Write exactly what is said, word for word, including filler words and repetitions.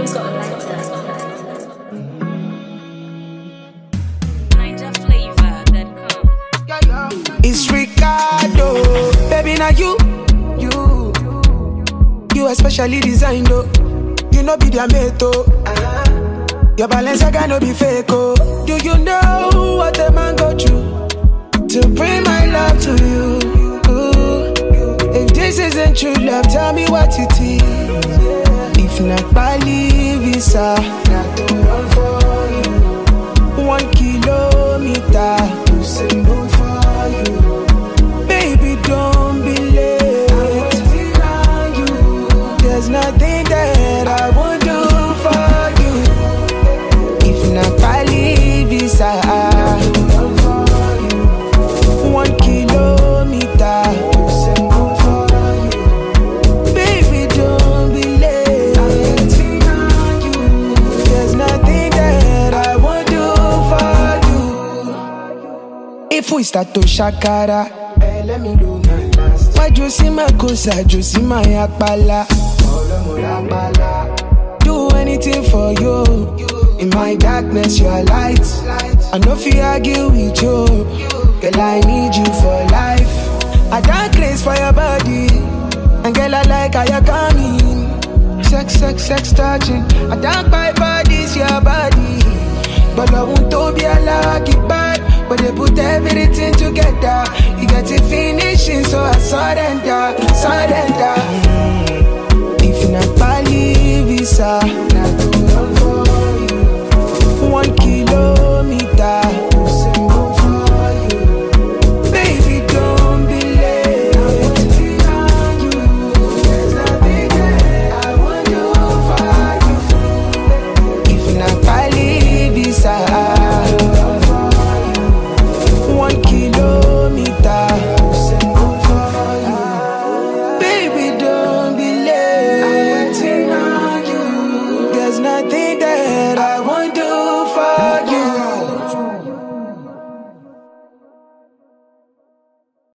always got a lighter. It's Ricardo, baby, now you, you, you especially designed, oh. You know be their mate, oh. Your balance I no be fake, oh. Do you know what a man go through to bring my love to you? Ooh. If this isn't true love, tell me what it is. If not Bali visa, not to run for you. One kilometer, to symbol for you. Baby, don't be late. I'm waiting on you. There's nothing that I won't do for you. If not Bali visa, one kilometer, to symbol for you. Baby, don't be late. I'm waiting on you. There's nothing that I won't do for you. If we start to shakara, hey, let me do my last. Why you see my cosa, you see my akbala. Do anything for you. In my darkness, you're light. I know if you argue with you, girl, I need you for life. I don't craze for your body, and girl, I like how you're coming. Sex, sex, sex touching. I don't buy bodies, your body. But I won't to be allowed, keep bad. But they put everything together. You get it finishing, so I surrender, surrender. Mm. If not Bali visa, not to run for you. One kilometer, to symbol for you. Baby, don't be late. I'm waiting on you. There's nothing that I won't do for you. If not Bali visa, one kilometer, to symbol for you. Baby, don't be late. I'm waiting on you. There's nothing that